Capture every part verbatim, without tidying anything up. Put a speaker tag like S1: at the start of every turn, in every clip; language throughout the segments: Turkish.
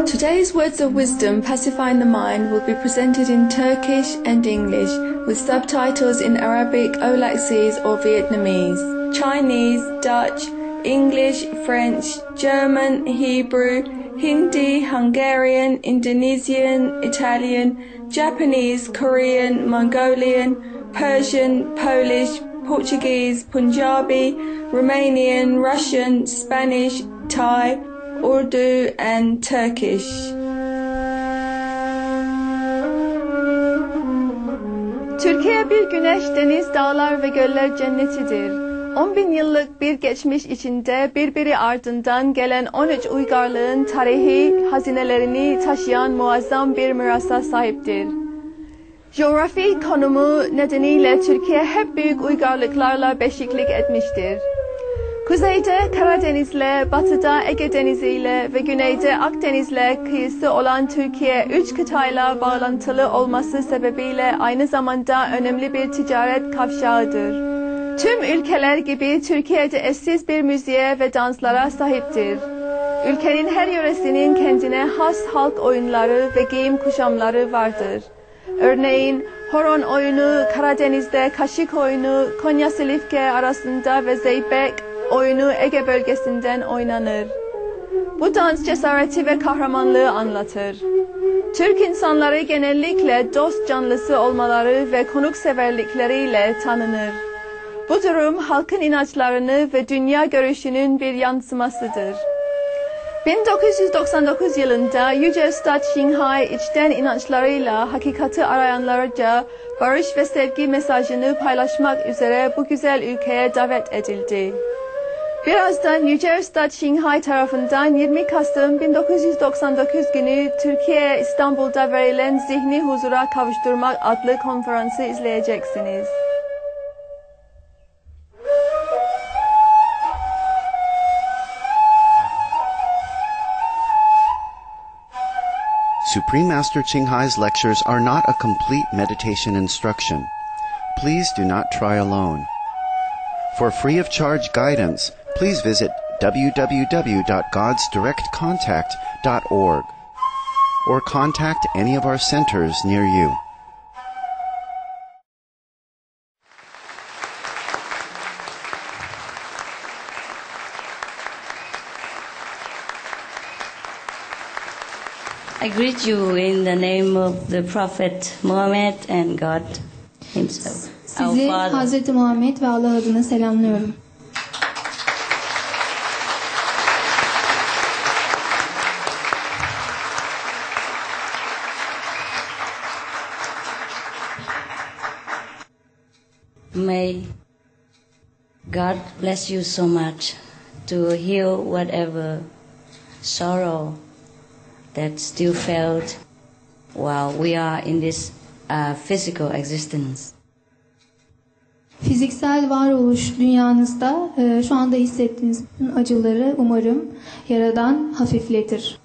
S1: Today's words of wisdom pacifying the mind will be presented in Turkish and English with subtitles in Arabic, Olaxese or Vietnamese, Chinese, Dutch, English, French, German, Hebrew, Hindi, Hungarian, Indonesian, Italian, Japanese, Korean, Mongolian, Persian, Polish, Portuguese, Punjabi, Romanian, Russian, Spanish, Thai, Urdu and Turkish. Türkiye bir güneş, deniz, dağlar ve göller cennetidir. on bin yıllık bir geçmiş içinde birbiri ardından gelen on üç uygarlığın tarihi hazinelerini taşıyan muazzam bir mirasa sahiptir. Coğrafi konumu nedeniyle Türkiye hep büyük uygarlıklarla beşiklik etmiştir. Kuzeyde Karadeniz'le, batıda Ege Denizi'yle ve güneyde Akdeniz'le kıyısı olan Türkiye üç kıtayla bağlantılı olması sebebiyle aynı zamanda önemli bir ticaret kavşağıdır. Tüm ülkeler gibi Türkiye'de eşsiz bir müziğe ve danslara sahiptir. Ülkenin her yöresinin kendine has halk oyunları ve giyim kuşamları vardır. Örneğin horon oyunu Karadeniz'de, kaşık oyunu Konya Silifke arasında ve zeybek oyunu Ege bölgesinden oynanır. Bu dans cesareti ve kahramanlığı anlatır. Türk insanları genellikle dost canlısı olmaları ve konukseverlikleriyle tanınır. Bu durum halkın inançlarını ve dünya görüşünün bir yansımasıdır. bin dokuz yüz doksan dokuz yılında Yüce Üstad Çinghai içten inançlarıyla hakikati arayanlarca barış ve sevgi mesajını paylaşmak üzere bu güzel ülkeye davet edildi. Birazdan Yüce Üstad Çinghai tarafından yirmi Kasım bin dokuz yüz doksan dokuz günü Türkiye İstanbul'da verilen Zihni Huzura Kavuşturmak adlı konferansı izleyeceksiniz.
S2: Supreme Master Qinghai's lectures are not a complete meditation instruction. Please do not try alone. For free of charge guidance, please visit w w w dot gods direct contact dot org or contact any of our centers near you.
S3: I greet you in the name of the Prophet Muhammad and God himself.
S4: Sizi Hazreti Muhammed ve Allah adına selamlıyorum.
S3: May God bless you so much to heal whatever sorrow that still felt while we are in this uh, physical existence.
S4: Fiziksel varoluş dünyanızda e, şu anda hissettiğiniz bütün acıları umarım Yaradan hafifletir.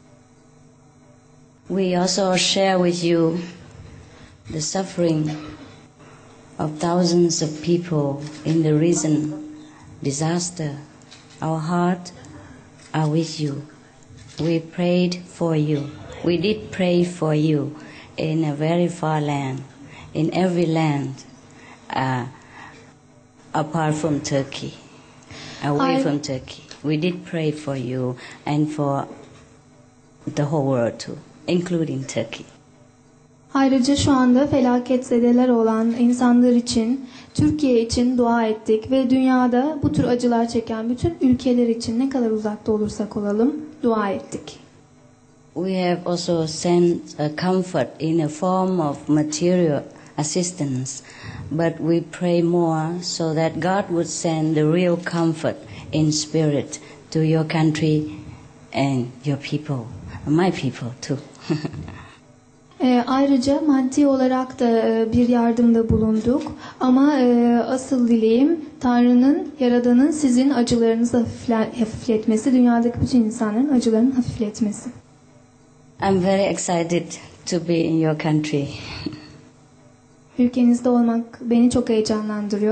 S3: We also share with you the suffering of thousands of people in the recent disaster. Our heart are with you. We prayed for you. We did pray for you in a very far land, in every land, uh, apart from Turkey, away
S4: I,
S3: from Turkey. We did pray for you and for the whole world too, including Turkey.
S4: Ayrıca şu anda felaketzedeler olan insanlar için, Türkiye için dua ettik ve dünyada bu tür acılar çeken bütün ülkeler için ne kadar uzakta olursak olalım dua ettik.
S3: We have also sent a comfort in a form of material assistance, but we pray more so that God would send the real comfort in spirit to your country and your people, my people too.
S4: E, ayrıca maddi olarak da e, bir yardımda bulunduk ama e, asıl dileğim Tanrı'nın, Yaradan'ın sizin acılarınızı hafifle, hafifletmesi, dünyadaki bütün insanların acılarını hafifletmesi.
S3: I'm very excited to be in your country.
S4: Ülkenizde olmak beni çok heyecanlandırıyor.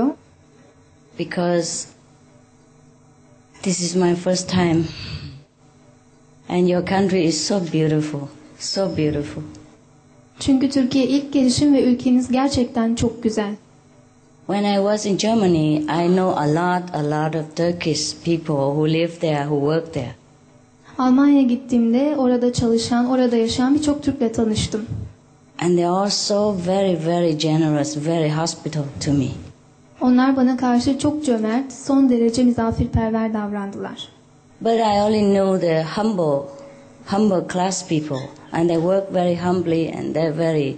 S3: Because this is my first time And your country is so beautiful, so beautiful.
S4: Çünkü Türkiye ilk gelişim ve ülkeniz gerçekten çok güzel.
S3: When I was in Germany, I know a lot, a lot of Turkish people who live there, who work there.
S4: Almanya'ya gittiğimde orada çalışan, orada yaşayan birçok Türk'le tanıştım.
S3: And they are so very, very generous, very hospitable to me.
S4: Onlar bana karşı çok cömert, son derece misafirperver davrandılar.
S3: But I only know the humble, humble class people, and they work very humbly, and they're very,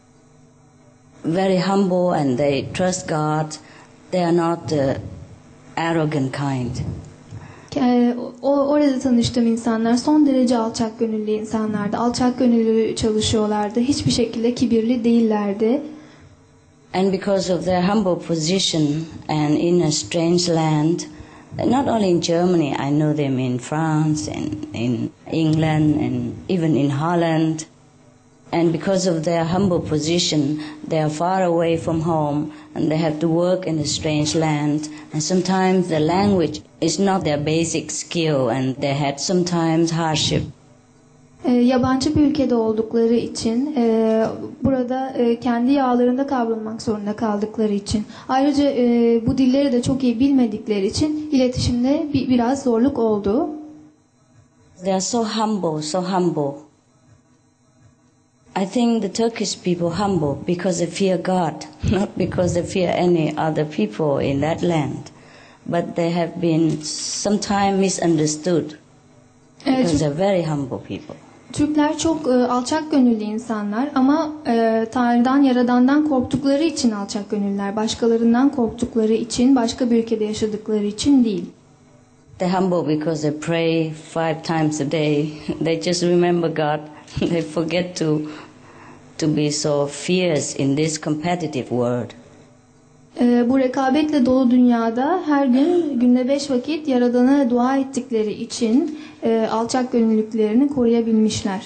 S3: very humble, and they trust God. They are not the arrogant kind.
S4: Ee, o, orada tanıştığım insanlar son derece alçak gönüllü insanlardı. Alçak gönüllü çalışıyorlardı. Hiçbir şekilde kibirli değillerdi.
S3: And because of their humble position and in a strange land, not only in Germany, I know them in France and in England and even in Holland. And because of their humble position, they are far away from home and they have to work in a strange land. And sometimes the language is not their basic skill and they had sometimes hardship.
S4: E, yabancı bir ülkede oldukları için, e, burada e, kendi yağlarında kavrulmak zorunda kaldıkları için, ayrıca e, bu dilleri de çok iyi bilmedikleri için iletişimde bir, biraz zorluk oldu.
S3: They are so humble, so humble. I think the Turkish people humble because they fear God, not because they fear any other people in that land. But they have been sometimes misunderstood because
S4: Evet,
S3: they're very humble people.
S4: Türkler çok e, alçak gönüllü insanlar ama e, Tanrı'dan, Yaradan'dan korktukları için alçak gönüllüler. Başkalarından korktukları için, başka bir ülkede yaşadıkları için değil.
S3: They're humble because they pray five times a day. They just remember God. They forget to to be so fierce in this competitive world.
S4: E, bu rekabetle dolu dünyada her gün günde beş vakit Yaradan'a dua ettikleri için e, alçak gönüllülüklerini koruyabilmişler.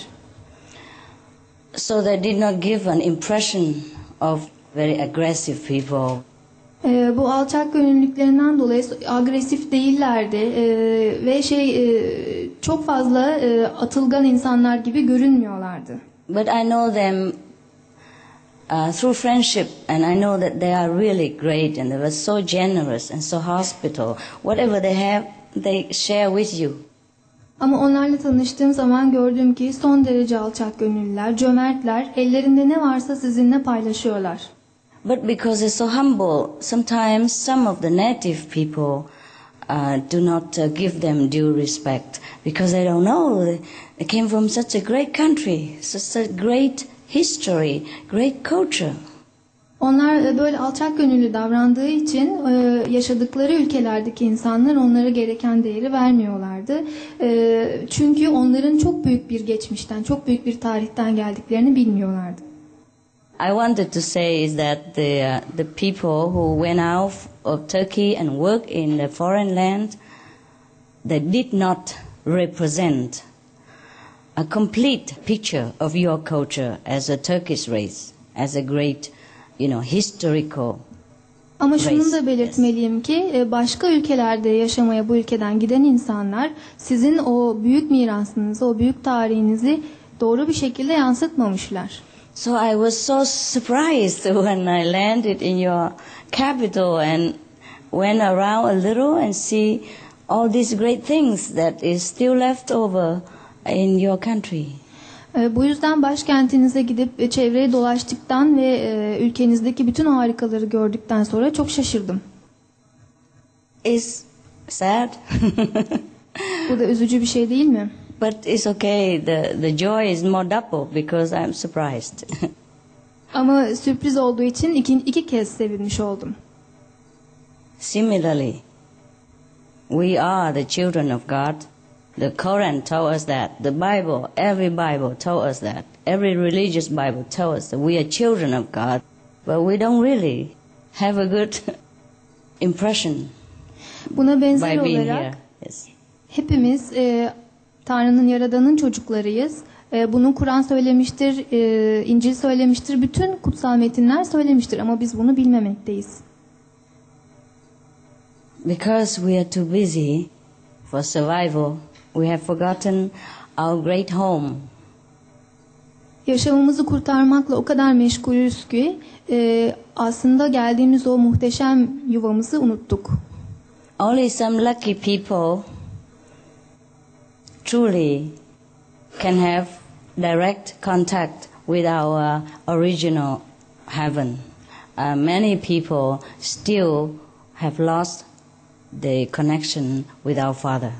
S3: So they did not give an impression of very aggressive people.
S4: E, bu alçak gönüllülüklerinden dolayı agresif değillerdi e, ve şey e, çok fazla e, atılgan insanlar gibi görünmüyorlardı.
S3: But I know them uh, through friendship, and I know that they are really great, and they were so generous and so hospitable. Whatever they have, they share with you.
S4: Ama onlarla tanıştığım zaman gördüm ki son derece alçak gönüllüler, cömertler, ellerinde ne varsa sizinle paylaşıyorlar.
S3: But because they're so humble, sometimes some of the native people uh, do not uh, give them due respect because they don't know. They, they came from such a great country, such a great history, great culture.
S4: Onlar böyle alçak gönüllü davrandığı için e, yaşadıkları ülkelerdeki insanlar onlara gereken değeri vermiyorlardı. E, çünkü onların çok büyük bir geçmişten, çok büyük bir tarihten geldiklerini bilmiyorlardı.
S3: I wanted to say is that the uh, the people who went out of Turkey and worked in the foreign land, they did not represent a complete picture of your culture as a Turkish race, as a great, you know, historical.
S4: Ama şunu da belirtmeliyim ki başka ülkelerde yaşamaya bu ülkeden giden insanlar sizin o büyük mirasınızı, o büyük tarihinizi doğru bir şekilde yansıtmamışlar.
S3: So I was so surprised when I landed in your capital and went around a little and see all these great things that is still left over in your country.
S4: Bu yüzden başkentinize gidip çevreyi dolaştıktan ve ülkenizdeki bütün harikaları gördükten sonra çok şaşırdım.
S3: It's sad.
S4: Bu da üzücü bir şey değil mi?
S3: But it's okay. The the joy is more double because I'm surprised.
S4: Ama sürpriz olduğu için iki, iki kez sevinmiş oldum.
S3: Similarly, we are the children of God. The Quran told us that. The Bible, every Bible told us that. Every religious Bible told us that we are children of God. But we don't really have a good impression
S4: Buna benzer
S3: by being
S4: olarak
S3: here. Yes.
S4: hepimiz e, Tanrı'nın, Yaradan'ın çocuklarıyız. E, bunu Kur'an söylemiştir, e, İncil söylemiştir, bütün kutsal metinler söylemiştir ama biz bunu bilmemekteyiz.
S3: Because we are too busy for survival, we have forgotten our great home.
S4: Yaşamımızı kurtarmakla o kadar meşgulüz ki e, aslında geldiğimiz o muhteşem yuvamızı unuttuk.
S3: Only some lucky people truly can have direct contact with our original heaven. Uh, many people still have lost the connection with our Father.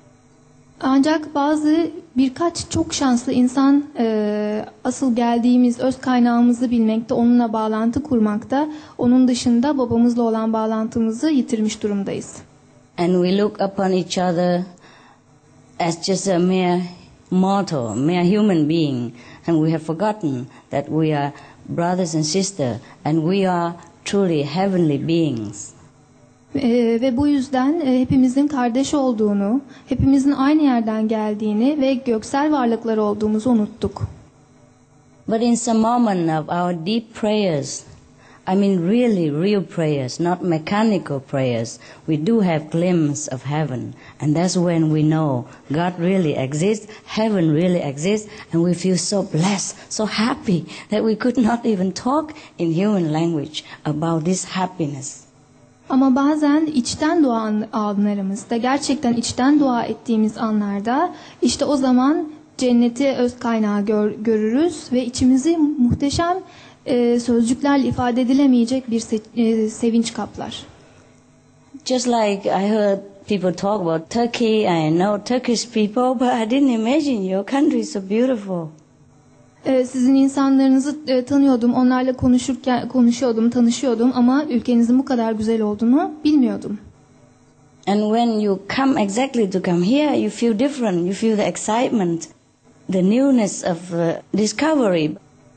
S4: Ancak bazı birkaç çok şanslı insan e, asıl geldiğimiz öz kaynağımızı bilmekte, onunla bağlantı kurmakta. Onun dışında babamızla olan bağlantımızı yitirmiş durumdayız.
S3: And we look upon each other as just a mere mortal, mere human being, and we have forgotten that we are brothers and sisters, and we are truly heavenly beings.
S4: Ee, ve bu yüzden e, hepimizin kardeş olduğunu, hepimizin aynı yerden geldiğini ve göksel varlıklar olduğumuzu unuttuk.
S3: But in some moment of our deep prayers, I mean really real prayers, not mechanical prayers, we do have glimpse of heaven. And that's when we know God really exists, heaven really exists, and we feel so blessed, so happy that we could not even talk in human language about this happiness.
S4: Ama bazen içten dua anlarımızda, gerçekten içten dua ettiğimiz anlarda işte o zaman cenneti öz kaynağı gör, görürüz ve içimizi muhteşem e, sözcüklerle ifade edilemeyecek bir se, e, sevinç kaplar.
S3: Just like I heard people talk about Turkey, I know Turkish people, but I didn't imagine your country is so beautiful.
S4: Sizin insanlarınızı e, tanıyordum, onlarla konuşurken konuşuyordum, tanışıyordum ama ülkenizin bu kadar güzel olduğunu bilmiyordum.
S3: And when you come exactly to come here, you feel different. You feel the excitement, the newness of uh, discovery.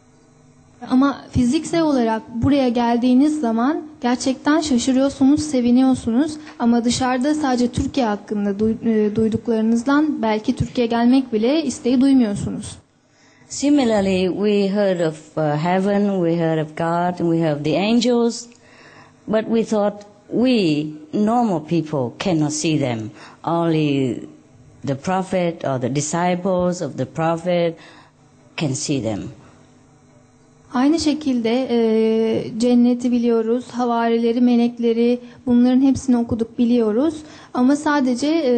S4: Ama fiziksel olarak buraya geldiğiniz zaman gerçekten şaşırıyorsunuz, seviniyorsunuz. Ama dışarıda sadece Türkiye hakkında duy- e, duyduklarınızdan belki Türkiye'ye gelmek bile isteği duymuyorsunuz.
S3: Similarly, we heard of uh, heaven, we heard of God, and we heard the angels, but we thought we, normal people, cannot see them. Only the prophet or the disciples of the prophet can see them.
S4: Aynı şekilde e, cenneti biliyoruz, havarileri, melekleri, bunların hepsini okuduk, biliyoruz. Ama sadece e,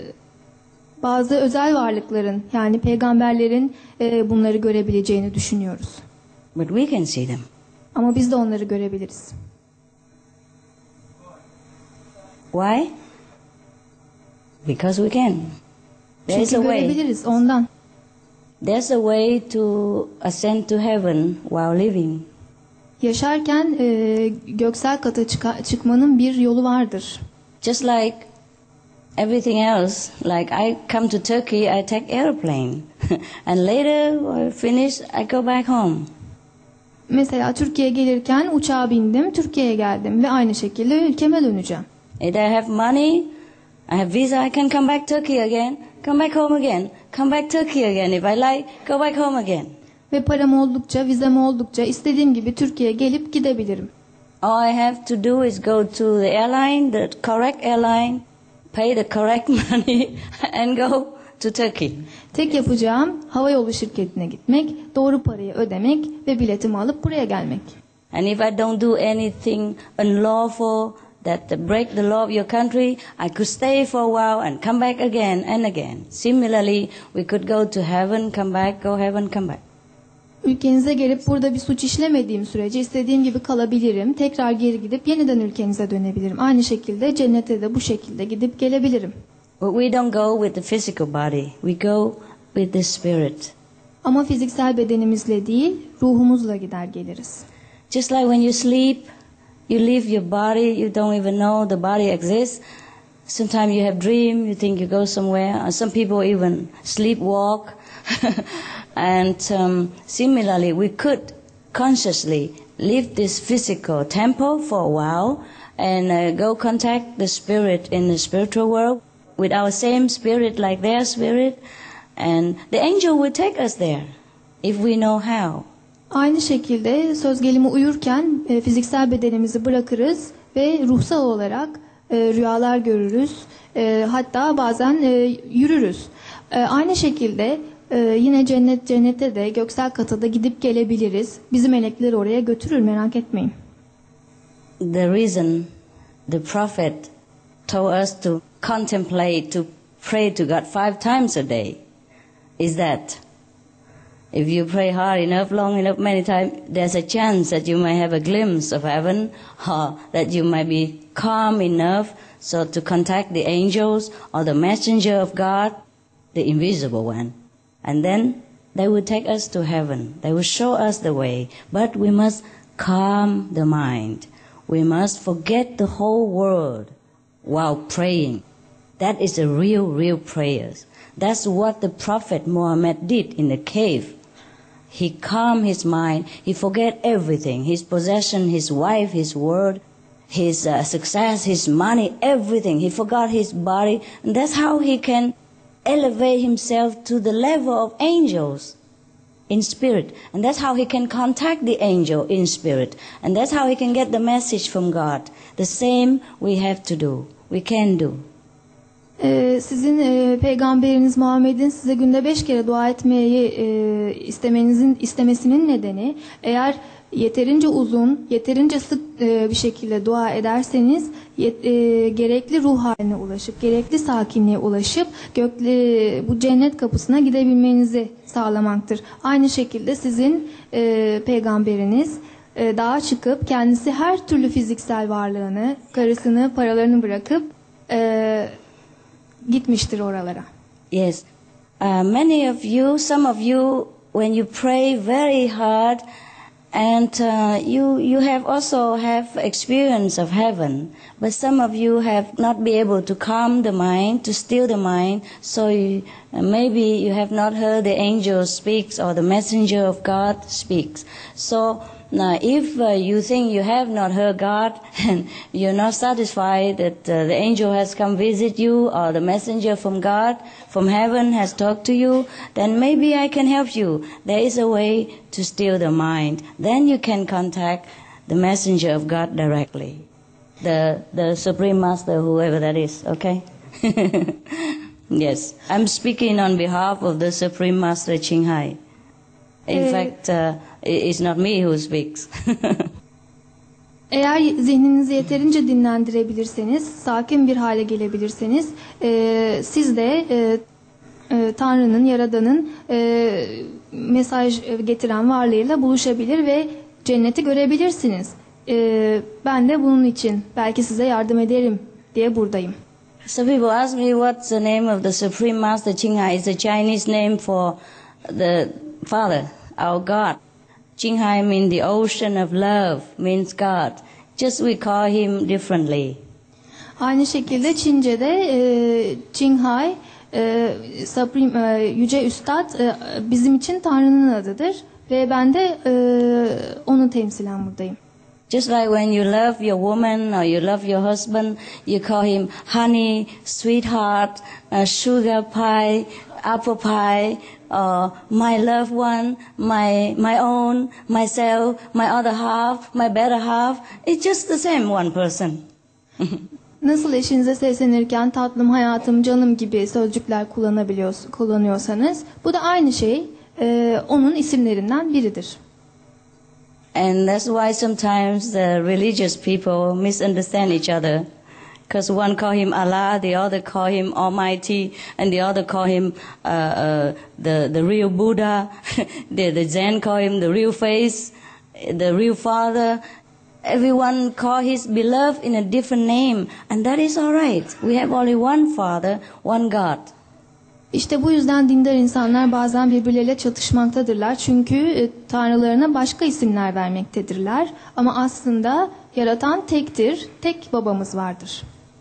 S4: bazı özel varlıkların, yani peygamberlerin e, bunları görebileceğini düşünüyoruz.
S3: But we can see them.
S4: Ama biz de onları görebiliriz.
S3: Why? Because we can. There's
S4: Çünkü
S3: a way.
S4: görebiliriz ondan.
S3: There's a way to ascend to heaven while living.
S4: Yaşarken e, göksel kata çıka- çıkmanın bir yolu vardır.
S3: Just like everything else, like I come to Turkey, I take airplane, and later I finish, I go back home.
S4: Mesela Türkiye'ye gelirken uçağa bindim, Türkiye'ye geldim ve aynı şekilde ülkeme döneceğim.
S3: If I have money, I have visa, I can come back Turkey again, come back home again, come back Turkey again. If I like, go back home again.
S4: Ve param oldukça, vizem oldukça istediğim gibi Türkiye'ye gelip gidebilirim.
S3: All I have to do is go to the airline, the correct airline, pay the correct money, and go to Turkey.
S4: Tek yapacağım havayolu şirketine gitmek, doğru parayı ödemek ve biletimi alıp buraya gelmek.
S3: And if I don't do anything unlawful that break the law of your country, I could stay for a while and come back again and again. Similarly, we could go to heaven, come back, go heaven, come back.
S4: Ülkenize gelip burada bir suç işlemediğim sürece istediğim gibi kalabilirim. Tekrar geri gidip yeniden ülkenize dönebilirim. Aynı şekilde cennete de bu şekilde gidip gelebilirim.
S3: But we don't go with the physical body. We go with the spirit.
S4: Ama fiziksel bedenimizle değil, ruhumuzla gider geliriz.
S3: Just like when you sleep, you leave your body, you don't even know the body exists. Sometimes you have dream, you think you go somewhere. And some people even sleepwalk. And um, similarly, we could consciously leave this physical temple for a while and uh, go contact the spirit in the spiritual world with our same spirit like their spirit. And the angel will take us there if we know how.
S4: Aynı şekilde söz gelimi uyurken e, fiziksel bedenimizi bırakırız ve ruhsal olarak e, rüyalar görürüz, e, hatta bazen e, yürürüz. E, aynı şekilde e, yine cennet cennete de göksel kata da gidip gelebiliriz. Bizi melekler oraya götürür, merak etmeyin.
S3: The reason the prophet told us to contemplate, to pray to God five times a day is that if you pray hard enough, long enough, many times, there's a chance that you may have a glimpse of heaven, or that you might be calm enough so to contact the angels or the messenger of God, the invisible one. And then they will take us to heaven. They will show us the way. But we must calm the mind. We must forget the whole world while praying. That is a real, real prayer. That's what the Prophet Muhammad did in the cave. He calmed his mind. He forget everything, his possession, his wife, his word, his uh, success, his money, everything. He forgot his body. And that's how he can elevate himself to the level of angels in spirit. And that's how he can contact the angel in spirit. And that's how he can get the message from God. The same we have to do. We can do.
S4: Ee, sizin e, peygamberiniz Muhammed'in size günde beş kere dua etmeyi e, istemenizin istemesinin nedeni, eğer yeterince uzun, yeterince sık e, bir şekilde dua ederseniz yet, e, gerekli ruh haline ulaşıp, gerekli sakinliğe ulaşıp gökle, bu cennet kapısına gidebilmenizi sağlamaktır. Aynı şekilde sizin e, peygamberiniz e, dağa çıkıp kendisi her türlü fiziksel varlığını, karısını, paralarını bırakıp e, gitmiştir oralara.
S3: Yes. Uh, many of you, some of you, when you pray very hard, and uh, you you have also have experience of heaven, but some of you have not been able to calm the mind, to still the mind, so you, uh, maybe you have not heard the angel speaks or the messenger of God speaks. So now, if uh, you think you have not heard God and you're not satisfied that uh, the angel has come visit you or the messenger from God, from heaven has talked to you, then maybe I can help you. There is a way to still the mind. Then you can contact the messenger of God directly, the the Supreme Master, whoever that is, okay? Yes, I'm speaking on behalf of the Supreme Master Ching Hai. In
S4: Ee,
S3: fact, uh, it's not me who speaks.
S4: Eğer zihninizi yeterince dinlendirebilirseniz, sakin bir hale gelebilirseniz, e, siz de e, e, Tanrı'nın, Yaradan'ın e, mesaj getiren varlığıyla buluşabilir ve cenneti görebilirsiniz. E, ben de bunun için belki size yardım ederim diye buradayım.
S3: So people ask me what's the name of the Supreme Master Ching Hai. It's a Chinese name for the Father, our God. Ching Hai means the ocean of love, means God. Just we call him differently.
S4: Aynı şekilde Çince'de e, Ching Hai, e, Supreme, e, Yüce Üstad e, bizim için Tanrı'nın adıdır ve ben de e, onu temsilen buradayım.
S3: Just like when you love your woman or you love your husband, you call him honey, sweetheart, uh, sugar pie, apple pie, or my loved one, my my own, myself, my other half, my better half. It's just the same one person.
S4: Nasıl eşinize seslenirken tatlım, hayatım, canım gibi sözcükler kullanabiliyorsunuz, kullanıyorsanız, bu da aynı şey, e, onun isimlerinden biridir.
S3: And that's why sometimes the religious people misunderstand each other. Because one call him Allah, the other call him Almighty, and the other call him uh, uh, the the real Buddha. the, the Zen call him the real face, the real Father. Everyone call his beloved in a different name, and that is all right. We have only one Father, one God.
S4: İşte bu yüzden dindar insanlar bazen birbirleriyle çatışmaktadırlar. Çünkü e, tanrılarına başka isimler vermektedirler. Ama aslında yaratan tektir, tek babamız vardır.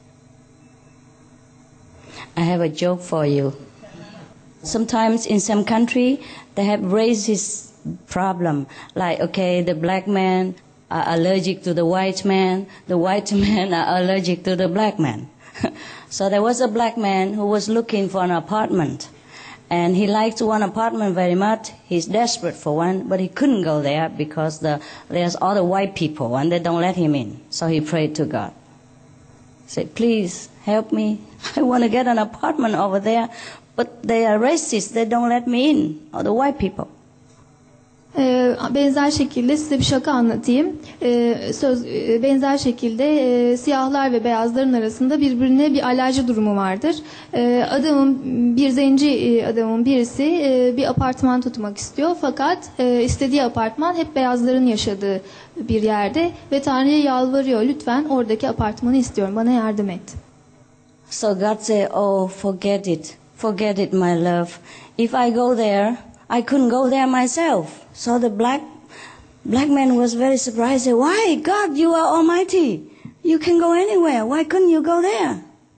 S3: I have a joke for you. Sometimes in some country they have raised this problem, like okay, the black man are allergic to the white man, the white man are allergic to the black man. So there was a black man who was looking for an apartment, and he liked one apartment very much. He's desperate for one, but he couldn't go there because the, there's other white people and they don't let him in. So he prayed to God. Say, please help me. I want to get an apartment over there, but they are racist. They don't let me in, or the white people.
S4: Ee, benzer şekilde size bir şaka anlatayım. Ee, söz e, benzer şekilde e, siyahlar ve beyazların arasında birbirine bir alerji durumu vardır. Ee, adamın bir zenci e, adamın birisi e, bir apartman tutmak istiyor, fakat e, istediği apartman hep beyazların yaşadığı bir yerde ve Tanrı'ya yalvarıyor, lütfen oradaki apartmanı istiyorum, bana yardım et.
S3: So God said, oh, forget it. Forget it, my love. If I go there, I couldn't go there myself. So the black black man was very surprised. Said, why, God, you are almighty. You can go anywhere. Why couldn't you go there?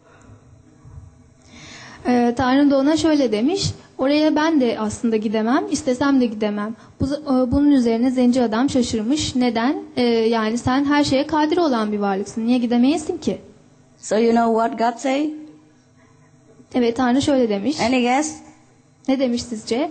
S4: Ee, Tanrı da ona şöyle demiş, oraya ben de aslında gidemem, istesem de gidemem. Bu, e, bunun üzerine zenci adam şaşırmış. Neden? Ee, yani sen her şeye kadir olan bir varlıksın. Niye gidemeyesin ki?
S3: So you know what God say?
S4: Evet, Tanrı şöyle demiş.
S3: Any guess?
S4: Ne demiş sizce?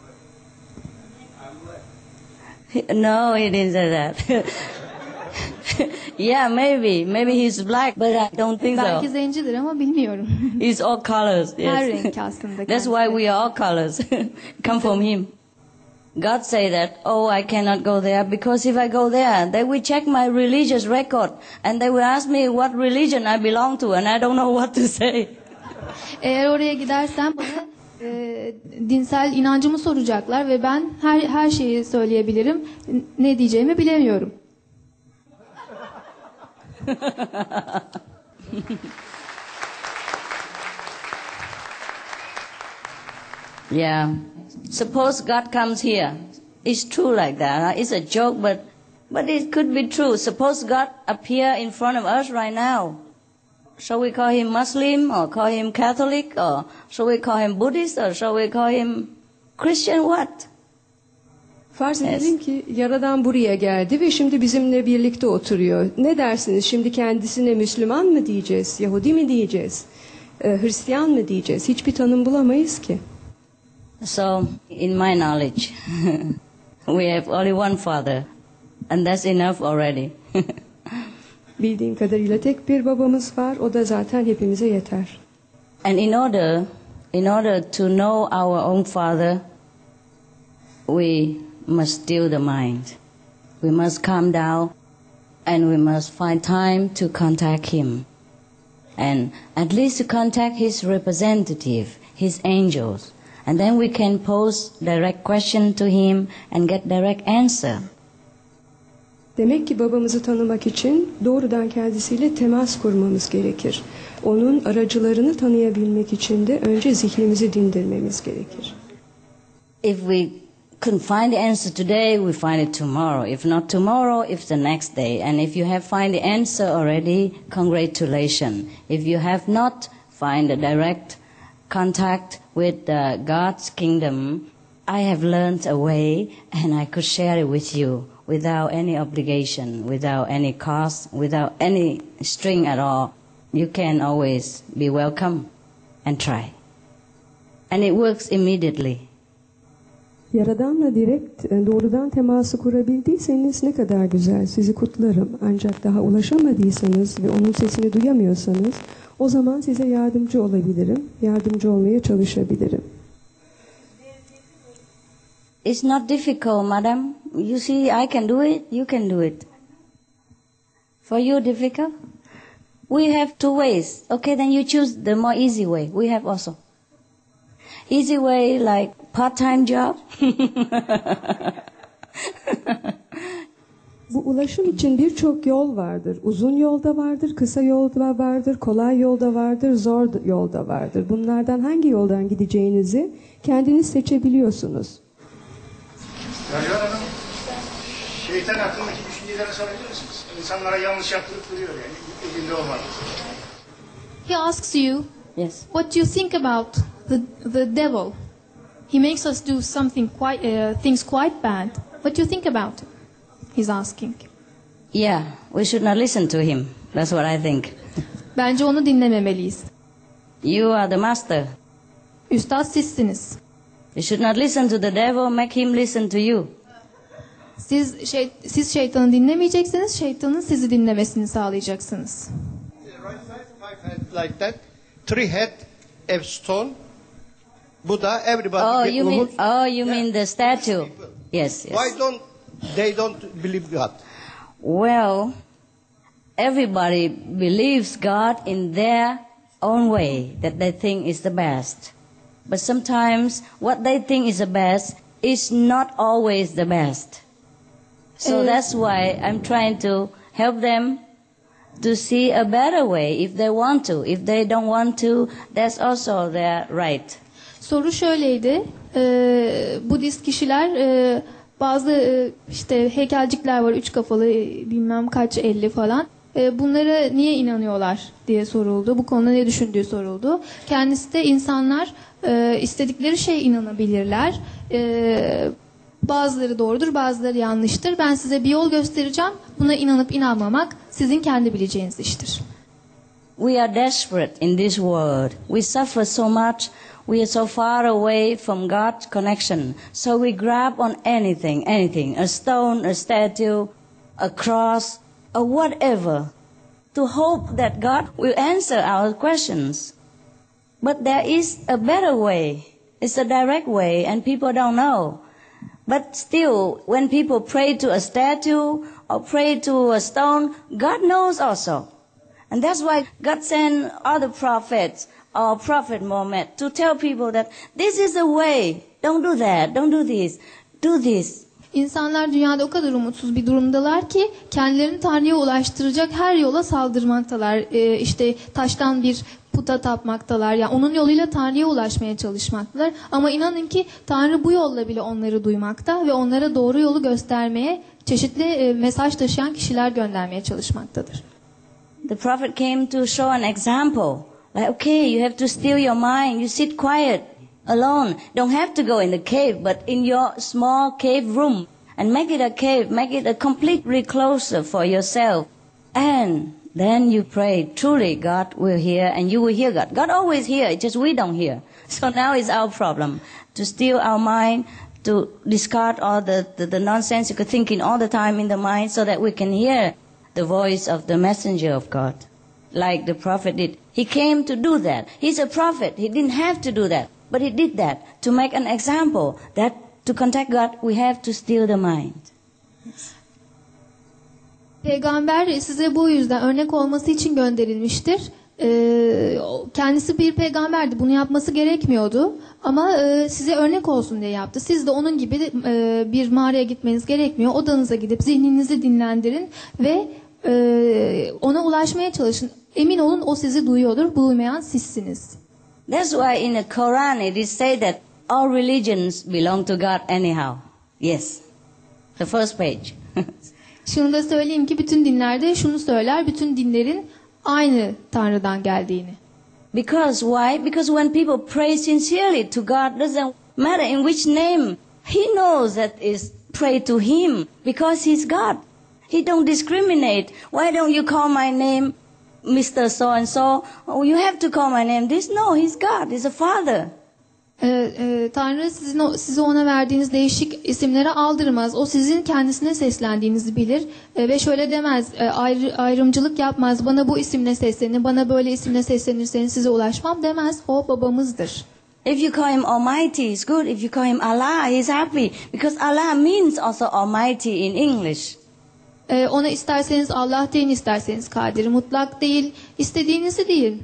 S3: No, he didn't say that. Yeah, maybe. Maybe he's black, but I don't think
S4: Belki
S3: so.
S4: zencidir ama bilmiyorum.
S3: He's all colors.
S4: Her
S3: Yes.
S4: renk aslında.
S3: That's
S4: kendisi.
S3: why we are all colors. Come from him. God say that, oh, I cannot go there because if I go there, they will check my religious record and they will ask me what religion I belong to and I don't know what to say.
S4: Eğer oraya gidersem bana e, dinsel inancımı soracaklar ve ben her her şeyi söyleyebilirim. Ne diyeceğimi bilemiyorum.
S3: Yeah. Suppose God comes here. It's true like that. Huh? It's a joke, but but it could be true. Suppose God appear in front of us right now. Shall we call him Muslim or call him Catholic or shall we call him Buddhist or shall we call him Christian? What?
S5: Farz
S3: Yes.
S5: edelim ki Yaradan buraya geldi ve şimdi bizimle birlikte oturuyor. Ne dersiniz? Şimdi kendisine Müslüman mı diyeceğiz? Yahudi mi diyeceğiz? Ee, Hristiyan mı diyeceğiz? Hiçbir tanım bulamayız ki.
S3: So, in my knowledge, we have only one Father, and that's enough already.
S5: Bildiğim kadarıyla tek bir babamız var. O da zaten hepimize yeter.
S3: And in order, in order to know our own Father, we must still the mind. We must calm down, and we must find time to contact Him, and at least to contact His representative, His angels. And then we can pose direct question to him and get direct answer.
S5: Demek ki babamızı tanımak için doğrudan kendisiyle temas kurmamız gerekir. Onun aracılarını tanıyabilmek için de önce zihnimizi dindirmemiz gerekir.
S3: If we couldn't find the answer today, we find it tomorrow. If not tomorrow, it's the next day. And if you have find the answer already, congratulations. If you have not find a direct contact with uh, God's kingdom, I have learned a way and I could share it with you without any obligation, without any cost, without any string at all. You can always be welcome and try. And it works immediately.
S5: Yaradanla direkt, doğrudan teması kurabildiyseniz ne kadar güzel, sizi kutlarım. Ancak daha ulaşamadıysanız ve onun sesini duyamıyorsanız, o zaman size yardımcı olabilirim, yardımcı olmaya çalışabilirim.
S3: It's not difficult, madam. You see, I can do it, you can do it. For you, difficult? We have two ways. Okay, then you choose the more easy way. We have also. Easy way like part-time job.
S5: Bu ulaşım için birçok yol vardır. Uzun yolda vardır, kısa yolda vardır, kolay yolda vardır, zor yolda vardır. Bunlardan hangi yoldan gideceğinizi kendiniz seçebiliyorsunuz.
S6: Racan Hanım, şeytan hakkındaki düşünceleri sorabilir misiniz? İnsanlara yanlış yaptırıp duruyor yani, elinde olmadı.
S4: He asks you,
S3: Yes.
S4: what do you think about the the devil? He makes us do something quite uh, things quite bad. What do you think about it? He's asking.
S3: Yeah, we should not listen to him. That's what I think.
S4: Bence onu dinlememeliyiz.
S3: You are the master.
S4: Üstad sizsiniz.
S3: You should not listen to the devil, make him listen to you.
S4: Siz şey, siz şeytanı dinlemeyeceksiniz, şeytanın sizi dinlemesini sağlayacaksınız.
S6: Right side?
S7: head like that, three head of stone. Buddha, everybody.
S3: Oh,
S7: get
S3: you mean
S7: almost-
S3: oh, you
S7: Yeah.
S3: mean the statue? Yes, yes.
S7: Why don't they don't believe God?
S3: Well, everybody believes God in their own way that they think is the best. But sometimes what they think is the best is not always the best. So
S4: Eh,
S3: that's why I'm trying to help them to see a better way if they want to. If they don't want to, that's also their right.
S4: Soru şöyleydi. E, Budist kişiler e, bazı e, işte heykelcikler var, üç kafalı, e, bilmem kaç elli falan. E, bunlara niye inanıyorlar diye soruldu. Bu konuda ne düşündüğü soruldu. Kendisi de insanlar e, istedikleri şeye inanabilirler. E, bazıları doğrudur, bazıları yanlıştır. Ben size bir yol göstereceğim. Buna inanıp inanmamak sizin kendi bileceğiniz iştir.
S3: We are desperate in this world. We suffer so much. We are so far away from God's connection. So we grab on anything, anything, a stone, a statue, a cross, or whatever, to hope that God will answer our questions. But there is a better way. It's a direct way, and people don't know. But still, when people pray to a statue or pray to a stone, God knows also. And that's why God sent other prophets or Prophet Muhammad to tell people that this is the way. Don't do that. Don't do this. Do this.
S4: İnsanlar dünyada o kadar umutsuz bir durumdalar ki kendilerini Tanrı'ya ulaştıracak her yola saldırmaktalar. Ee, işte taştan bir puta tapmaktalar. Yani onun yoluyla Tanrı'ya ulaşmaya çalışmaktalar. Ama inanın ki Tanrı bu yolla bile onları duymakta ve onlara doğru yolu göstermeye, çeşitli e, mesaj taşıyan kişiler göndermeye çalışmaktadır.
S3: The prophet came to show an example. Like, okay, you have to still your mind. You sit quiet, alone. Don't have to go in the cave, but in your small cave room. And make it a cave. Make it a completely closer for yourself. And then you pray. Truly, God will hear, and you will hear God. God always hears, it's just we don't hear. So now it's our problem. To still our mind, to discard all the, the, the nonsensical thinking all the time in the mind so that we can hear the voice of the messenger of God, like the prophet did. He came to do that. He's a prophet. He didn't have to do that, but he did that to make an example that to contact God, we have to still the mind.
S4: Peygamber size bu yüzden örnek olması için gönderilmiştir. Ee, kendisi bir peygamberdi. Bunu yapması gerekmiyordu. Ama e, size örnek olsun diye yaptı. Siz de onun gibi e, bir mağaraya gitmeniz gerekmiyor. Odanıza gidip zihninizi dinlendirin ve e, ona ulaşmaya çalışın. Emin olun o sizi duyuyordur. Duymayan sizsiniz.
S3: That's why in the Quran it is said that all religions belong to God anyhow. Yes. The first page.
S4: Şunu da söyleyeyim ki bütün dinlerde şunu söyler. Bütün dinlerin aynı Tanrı'dan geldiğini.
S3: Because why? Because when people pray sincerely to God, doesn't matter in which name, He knows that is pray to Him because He's God. He don't discriminate. Why don't you call my name Mister So and So? Oh, you have to call my name this. No, He's God. He's a Father.
S4: Ee, e, Tanrı sizin o, size ona verdiğiniz değişik isimlere aldırmaz. O sizin kendisine seslendiğinizi bilir e, ve şöyle demez, e, ayrı, ayrımcılık yapmaz. Bana bu isimle seslenin, bana böyle isimle seslenirseniz size ulaşmam demez. O babamızdır.
S3: If you call Him Almighty, it's good. If you call Him Allah, He's happy. Because Allah means also Almighty in English.
S4: E, ona isterseniz Allah deyin, isterseniz Kadir. Mutlak değil, istediğinizi deyin.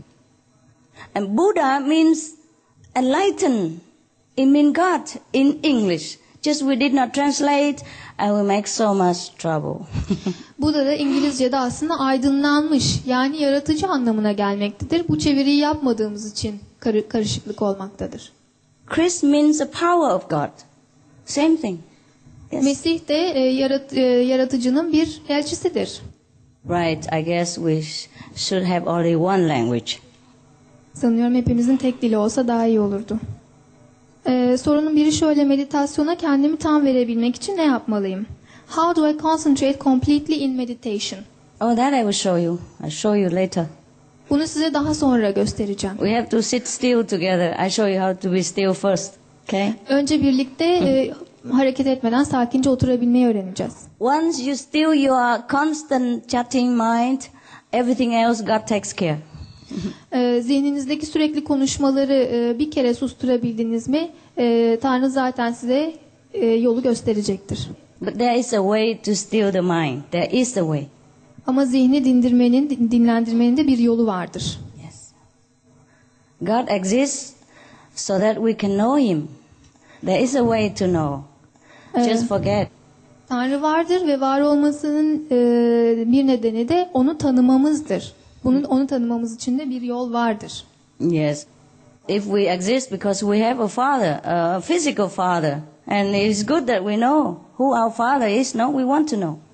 S3: And Buddha means enlighten. It means God in English. Just we did not translate and we make so much trouble.
S4: Buddha da İngilizce'de aslında aydınlanmış, yani yaratıcı anlamına gelmektedir. Bu çeviriyi yapmadığımız için kar- karışıklık olmaktadır.
S3: Christ means the power of God. Same thing. Yes.
S4: Mesih de e, yarat, e, yaratıcının bir elçisidir.
S3: Right, I guess we sh- should have only one language.
S4: Sanıyorum hepimizin tek dili olsa daha iyi olurdu. Ee, sorunun biri şöyle: meditasyona kendimi tam verebilmek için ne yapmalıyım? How do I concentrate completely in meditation?
S3: Oh, that I will show you. I'll show you later.
S4: Bunu size daha sonra göstereceğim.
S3: We have to sit still together. I show you how to be still first. Okay?
S4: Önce birlikte e, hareket etmeden sakince oturabilmeyi öğreneceğiz.
S3: Once you still your constant chatting mind, everything else God takes care.
S4: Ee, zihninizdeki sürekli konuşmaları e, bir kere susturabildiniz mi? e, Tanrı zaten size e, yolu gösterecektir.
S3: But there is a way to still the mind. There is a way.
S4: Ama zihni dindirmenin, din- dinlendirmenin de bir yolu vardır.
S3: Yes. God exists so that we can know Him. There is a way to know. Just forget.
S4: Tanrı vardır ve var olmasının e, bir nedeni de onu tanımamızdır. Bunun onu tanımamız için de bir yol vardır.
S3: Yes. If we exist because we have a father, a physical father, and it's good that we know who our father is, no, we want to know.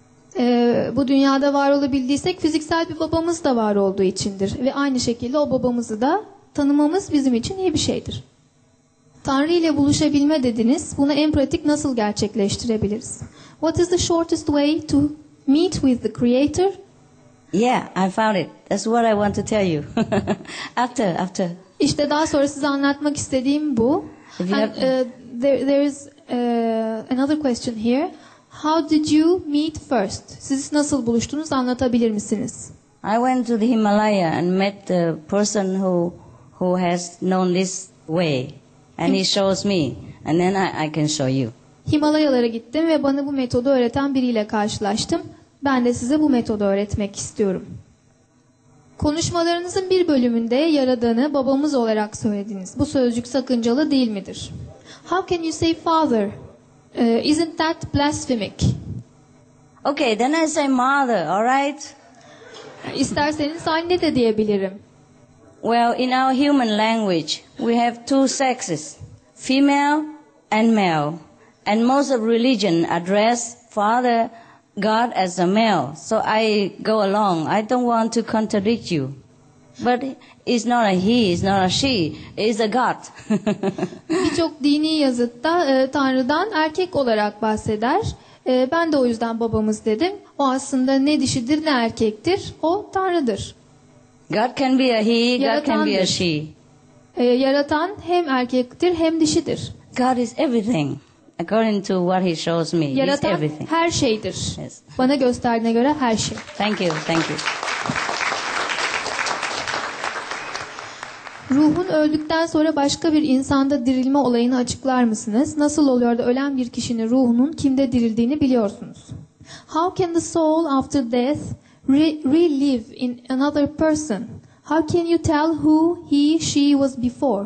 S4: E, bu dünyada var olabildiysek fiziksel bir babamız da var olduğu içindir. Ve aynı şekilde o babamızı da tanımamız bizim için iyi bir şeydir. Tanrı ile buluşabilme dediniz. Bunu en pratik nasıl gerçekleştirebiliriz? What is the shortest way to meet with the Creator?
S3: Yeah, I found it. That's what I want to tell you. after, after.
S4: İşte daha sonra size anlatmak istediğim bu.
S3: If you
S4: And,
S3: have-
S4: uh, there, there is uh, another question here. How did you meet first? Siz nasıl buluştunuz, anlatabilir misiniz?
S3: I went to the Himalaya and met the person who who has known this way, and he shows me, and then I, I can show you.
S4: Himalayalara gittim ve bana bu metodu öğreten biriyle karşılaştım. Ben de size bu metodu öğretmek istiyorum. Konuşmalarınızın bir bölümünde Yaradan'ı babamız olarak söylediniz. Bu sözcük sakıncalı değil midir? How can you say father? Uh, isn't that blasphemic?
S3: Okay, then I say mother. All right.
S4: İsterseniz anne de diyebilirim.
S3: Well, in our human language, we have two sexes, female and male, and most of religion address Father God as a male. So I go along. I don't want to contradict you. But it's not a he, it's not a she, it's a God.
S4: Birçok dini yazıtta e, Tanrı'dan erkek olarak bahseder. E, ben de o yüzden babamız dedim. O aslında ne dişidir ne erkektir. O Tanrı'dır.
S3: God can be a he, God can be a
S4: Yaratandır.
S3: she.
S4: E, yaratan hem erkektir hem dişidir.
S3: God is everything. According to what he shows me, he's
S4: Yaratan
S3: everything.
S4: her şeydir.
S3: Yes.
S4: Bana gösterdiğine göre her şey.
S3: Thank you, thank you.
S4: Ruhun öldükten sonra başka bir insanda dirilme olayını açıklar mısınız? Nasıl oluyor da ölen bir kişinin ruhunun kimde dirildiğini biliyorsunuz? How can the soul after death re- relive in another person? How can you tell who he, she was before?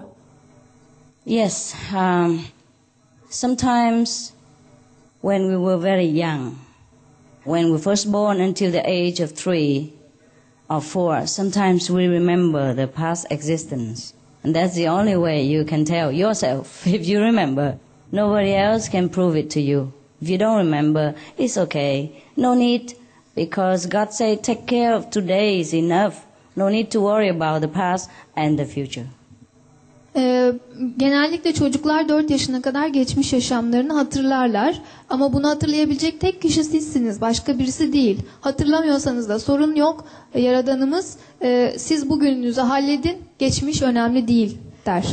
S3: Yes, um, sometimes when we were very young, when we first born until the age of three or four, sometimes we remember the past existence. And that's the only way you can tell yourself if you remember. Nobody else can prove it to you. If you don't remember, it's okay. No need, because God said, take care of today is enough. No need to worry about the past and the future.
S4: Ee, genellikle çocuklar dört yaşına kadar geçmiş yaşamlarını hatırlarlar. Ama bunu hatırlayabilecek tek kişi sizsiniz. Başka birisi değil. Hatırlamıyorsanız da sorun yok. Yaradanımız e, siz bugününüzü halledin. Geçmiş önemli değil der.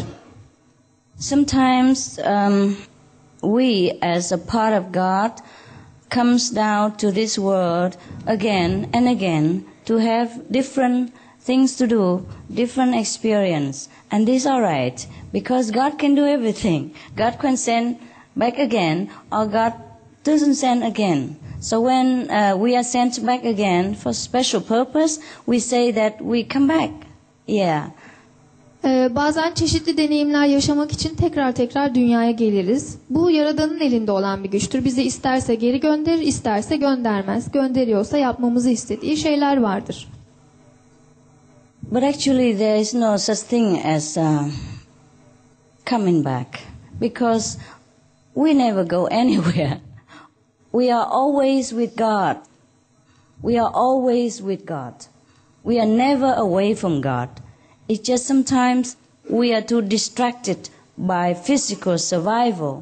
S3: Sometimes um, we, as a part of God, comes down to this world again and again to have different things to do, different experience. And this is all right, because God can do everything. God can send back again, or God doesn't send again. So when uh, we are sent back again for special purpose, we say that we come back. Yeah.
S4: Ee, bazen çeşitli deneyimler yaşamak için tekrar tekrar dünyaya geliriz. Bu Yaradan'ın elinde olan bir güçtür. Bizi isterse geri gönderir, isterse göndermez. Gönderiyorsa yapmamızı istediği şeyler vardır.
S3: But actually there is no such thing as uh, coming back, because we never go anywhere. We are always with God. We are always with God. We are never away from God. It's just sometimes we are too distracted by physical survival.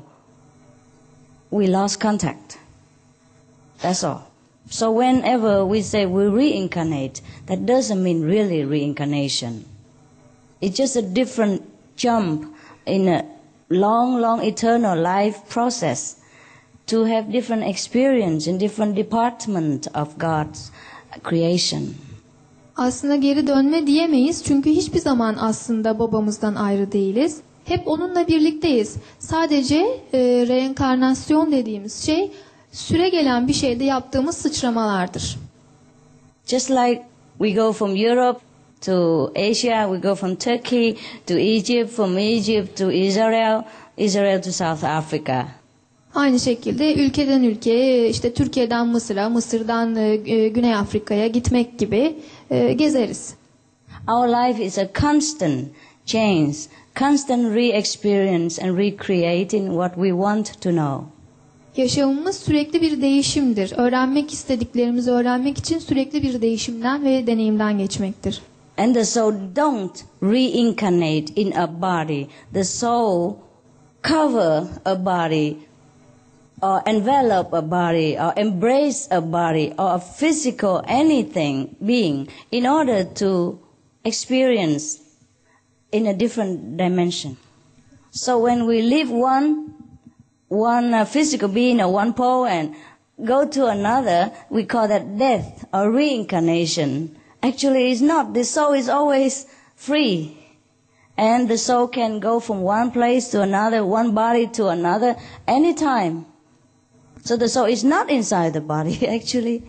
S3: We lost contact. That's all. So whenever we say we reincarnate, that doesn't mean really reincarnation. It's just a different jump in a long, long eternal life process to have different experience in different department of God's creation.
S4: Aslında geri dönme diyemeyiz çünkü hiçbir zaman aslında babamızdan ayrı değiliz. Hep onunla birlikteyiz. Sadece e, reenkarnasyon dediğimiz şey süre gelen bir şeyde yaptığımız sıçramalardır.
S3: Just like we go from Europe to Asia, we go from Turkey to Egypt, from Egypt to Israel, Israel to South Africa.
S4: Aynı şekilde ülkeden ülkeye, işte Türkiye'den Mısır'a, Mısır'dan e, Güney Afrika'ya gitmek gibi e, gezeriz.
S3: Our life is a constant change, constant re-experience and recreating what we want to know.
S4: Yaşamımız sürekli bir değişimdir. Öğrenmek istediklerimizi öğrenmek için sürekli bir değişimden ve deneyimden geçmektir.
S3: And the soul don't reincarnate in a body. The soul cover a body or envelop a body or embrace a body or a physical anything being in order to experience in a different dimension. So when we leave one one uh, physical being or one pole and go to another, we call that death or reincarnation. Actually, it's not. The soul is always free. And the soul can go from one place to another, one body to another, anytime. So the soul is not inside the body, actually.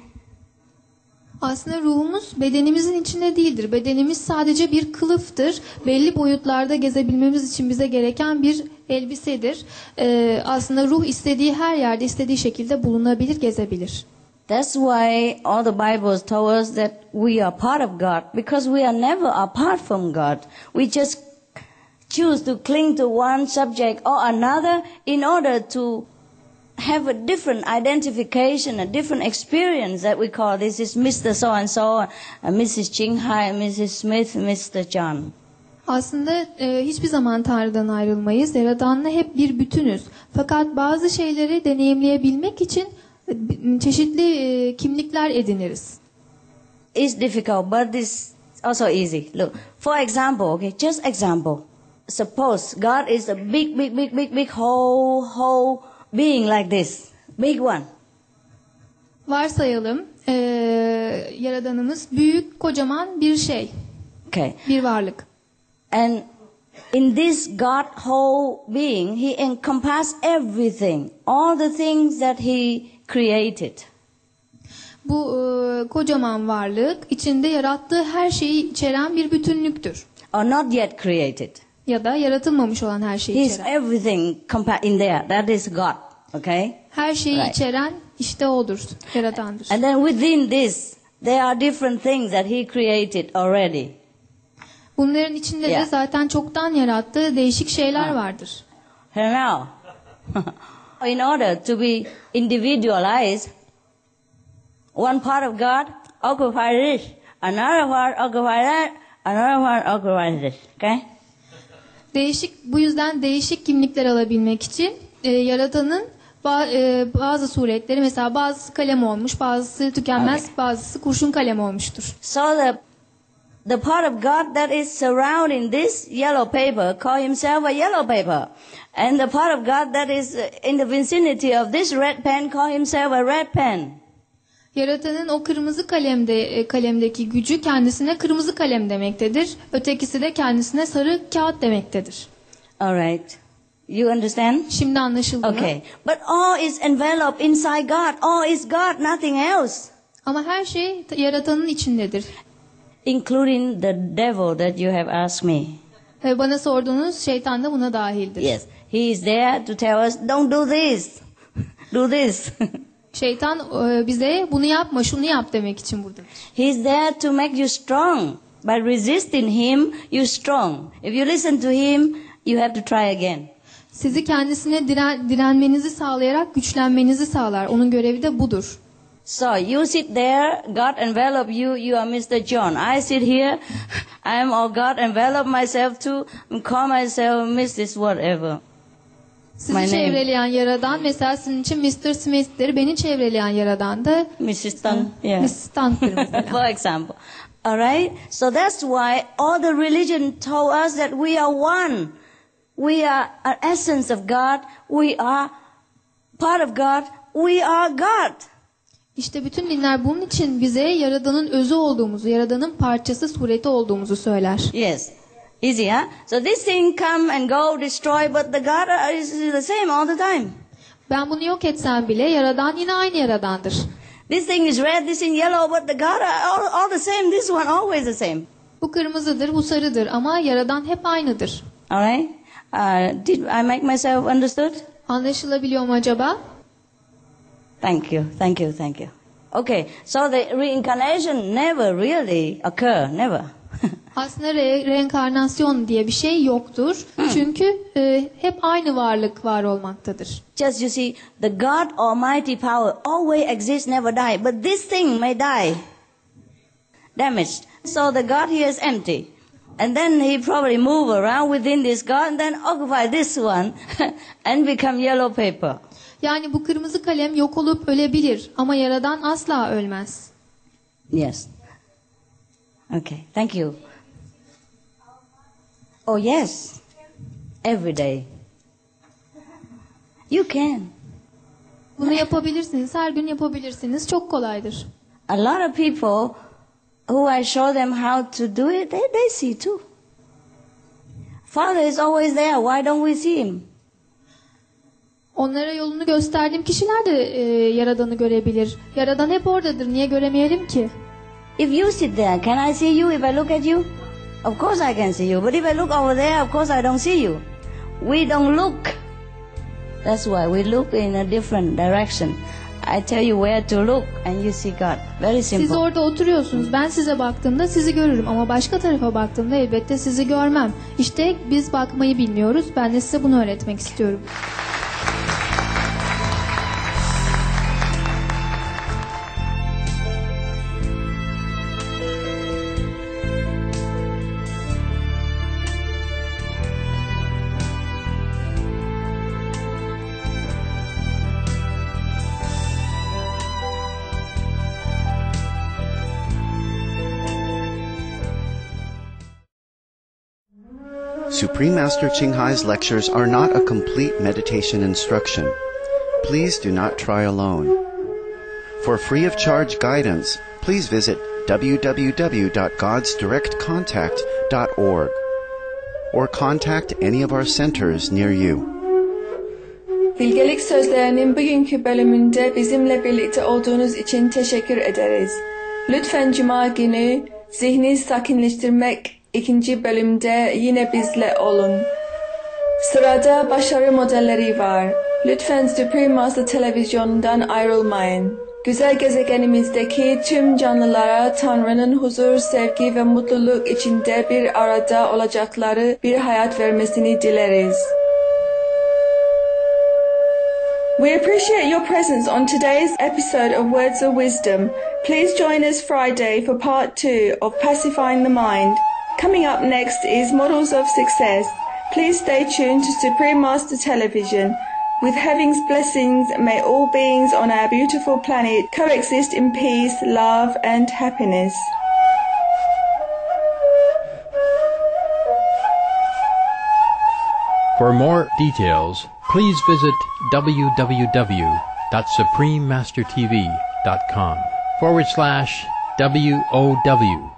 S4: Aslında ruhumuz bedenimizin içinde değildir. Bedenimiz sadece bir kılıftır. Belli boyutlarda gezebilmemiz için bize gereken bir elbisedir. Ee, aslında ruh istediği her yerde, istediği şekilde bulunabilir, gezebilir.
S3: That's why all the Bibles told us that we are part of God, because we are never apart from God. We just choose to cling to one subject or another in order to have a different identification, a different experience that we call this is Mister So-and-so, uh, Missus Qinghai, Missus Smith, Mister John.
S4: Aslında e, hiçbir zaman Tanrı'dan ayrılmayız. Yaradan'la hep bir bütünüz. Fakat bazı şeyleri deneyimleyebilmek için e, çeşitli e, kimlikler ediniriz.
S3: It's difficult, but it's also easy. Look, for example, okay, just example. Suppose God is a big, big, big, big, big whole, whole being like this, big one.
S4: Varsayalım, e, Yaradanımız büyük, kocaman bir şey,
S3: Okay.
S4: bir varlık.
S3: And in this God whole being, He encompasses everything, all the things that He created.
S4: Bu e, kocaman varlık içinde yarattığı her şeyi içeren bir bütünlüktür.
S3: Or not yet created.
S4: Ya da yaratılmamış olan her şeyi
S3: He's
S4: içeren.
S3: everything compa- in there. That is God. Okay?
S4: Her şeyi
S3: Right.
S4: içeren işte O'dur, Yaradandır.
S3: And then within this, there are different things that He created already.
S4: Bunların içinde
S3: Yeah.
S4: de zaten çoktan yarattığı değişik şeyler vardır.
S3: And now, in order to be individualized, one part of God occupies this, another part occupies that, another part occupies this. Okay?
S4: Değişik, bu yüzden değişik kimlikler alabilmek için e, Yaradan'ın ba- e, bazı suretleri, mesela bazısı kalem olmuş, bazısı tükenmez,
S3: Okay.
S4: bazısı kurşun kalem olmuştur.
S3: So the the part of God that is surrounding this yellow paper call himself a yellow paper. And the part of God that is in the vicinity of this red pen call himself a red pen.
S4: Yaratanın o kırmızı kalemde e, kalemdeki gücü kendisine kırmızı kalem demektedir. Ötekisi de kendisine sarı kağıt demektedir.
S3: All right. You understand?
S4: Şimdi anlaşıldı mı?
S3: Okay. But all is enveloped inside God. All is God, nothing else.
S4: Ama her şey Yaratanın içindedir.
S3: Including the devil that you have asked me.
S4: Ve bana sorduğunuz şeytan da buna dahildir.
S3: Yes. He is there to tell us, don't do this. Do this.
S4: Şeytan e, bize bunu yapma, şunu yap demek için buradadır.
S3: He is there to make you strong. By resisting him, you're strong. If you listen to him, you have to try again.
S4: Sizi kendisine diren, direnmenizi sağlayarak güçlenmenizi sağlar. Onun görevi de budur.
S3: So you sit there, God envelop you, you are Mister John. I sit here, I am all God envelop myself to call myself Missus Whatever.
S4: Sizi
S3: My name.
S4: çevreleyen Yaradan mesela sizin için Mister Smith'tir. Beni çevreleyen Yaradan da
S3: Missus Tan, yeah.
S4: Missus Tan'dır mesela.
S3: For example. All right? So that's why all the religion told us that we are one. We are an essence of God. We are part of God. We are God.
S4: İşte bütün dinler bunun için bize Yaradan'ın özü olduğumuzu, Yaradan'ın parçası, sureti olduğumuzu söyler.
S3: Yes. Easy, huh? So this thing come and go, destroy, but the God is the same all the time.
S4: Ben bunu yok etsem bile Yaradan yine aynı Yaradan'dır.
S3: This thing is red, this thing yellow, but the God are all, all the same. This one always the same.
S4: Bu kırmızıdır, bu sarıdır ama Yaradan hep aynıdır.
S3: All right? Uh, did I make myself understood?
S4: Anlaşılabiliyor mu acaba?
S3: Thank you, thank you, thank you. Okay, so the reincarnation never really occur, never.
S4: Aslında re- reenkarnasyon diye bir şey yoktur.
S3: Hmm.
S4: Çünkü e, hep aynı varlık var olmaktadır.
S3: Just you see, the God Almighty power always exists, never die. But this thing may die, damaged. So the God here is empty. And then he probably move around within this God and then occupy this one and become yellow paper.
S4: Yani bu kırmızı kalem yok olup ölebilir ama Yaradan asla ölmez.
S3: Yes. Okay, thank you. Oh yes, every day. You can.
S4: Bunu yapabilirsiniz, her gün yapabilirsiniz. Çok kolaydır.
S3: A lot of people who I show them how to do it, they, they see too. Father is always there. Why don't we see him?
S4: Onlara yolunu gösterdiğim kişiler de e, Yaradan'ı görebilir. Yaradan hep oradadır. Niye göremeyelim ki?
S3: If you sit there, can I see you if I look at you? Of course I can see you. But if I look over there, of course I don't see you. We don't look. That's why we look in a different direction. I tell you where to look and you see God. Very simple.
S4: Siz orada oturuyorsunuz. Ben size baktığımda sizi görürüm ama başka tarafa baktığımda elbette sizi görmem. İşte biz bakmayı bilmiyoruz. Ben de size bunu öğretmek istiyorum.
S2: Supreme Master Ching Hai's lectures are not a complete meditation instruction. Please do not try alone. For free of charge guidance, please visit w w w dot gods direct contact dot org or contact any of our centers near you.
S1: Bilgelik Sözleri'nin bugünkü bölümünde bizimle birlikte olduğunuz için teşekkür ederiz. Lütfen Cuma günü zihni sakinleştirmek ikinci bölümde yine bizle olun. Sırada başarı modelleri var. Lütfen Supreme Master Televizyonu'ndan ayrılmayın. Güzel gezegenimizdeki tüm canlılara Tanrı'nın huzur, sevgi ve mutluluk içinde bir arada olacakları bir hayat vermesini dileriz. We appreciate your presence on today's episode of Words of Wisdom. Please join us Friday for part two of Pacifying the Mind. Coming up next is Models of Success. Please stay tuned to Supreme Master Television. With heaven's blessings, may all beings on our beautiful planet coexist in peace, love, and happiness.
S8: For more details, please visit w w w dot supreme master t v dot com forward slash W O W.